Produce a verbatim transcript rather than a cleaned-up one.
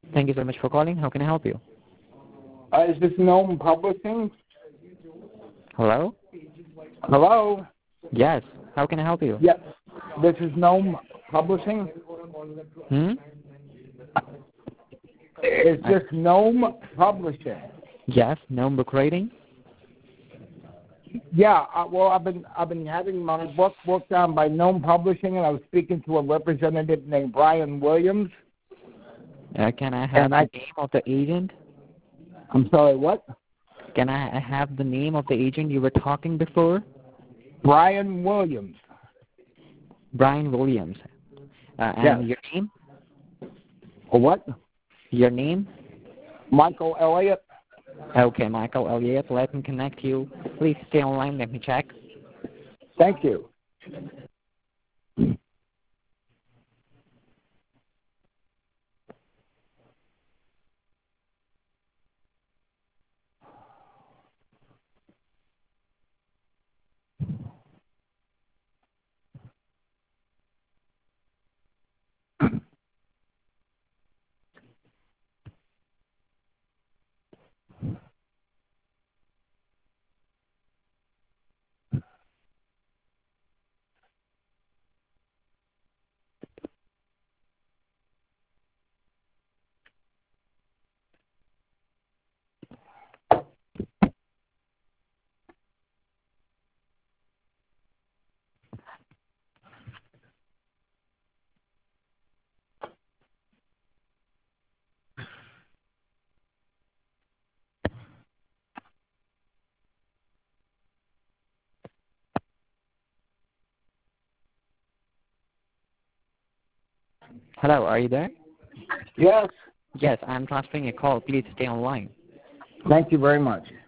Thank you so much for calling. How can I help you? Uh, is this Gnome Publishing? Hello? Hello? Yes. How can I help you? Yes. This is Gnome Publishing? Hmm? Is this Gnome Publishing? Yes. Gnome Book Rating? Yeah, uh, well, I've been I've been having my book worked on by Gnome Publishing, and I was speaking to a representative named Brian Williams. Uh, can I have And the I, name of the agent? I'm sorry, what? Can I have the name of the agent you were talking before? Brian Williams. Brian Williams. Uh, and Yes. your name? Or what? Your name? Michael Elliott. Okay, Michael Elliott. Let me connect you. Please stay online. Let me check. Thank you. Hello, are you there? Yes. Yes, I'm transferring a call. Please stay online. Thank you very much.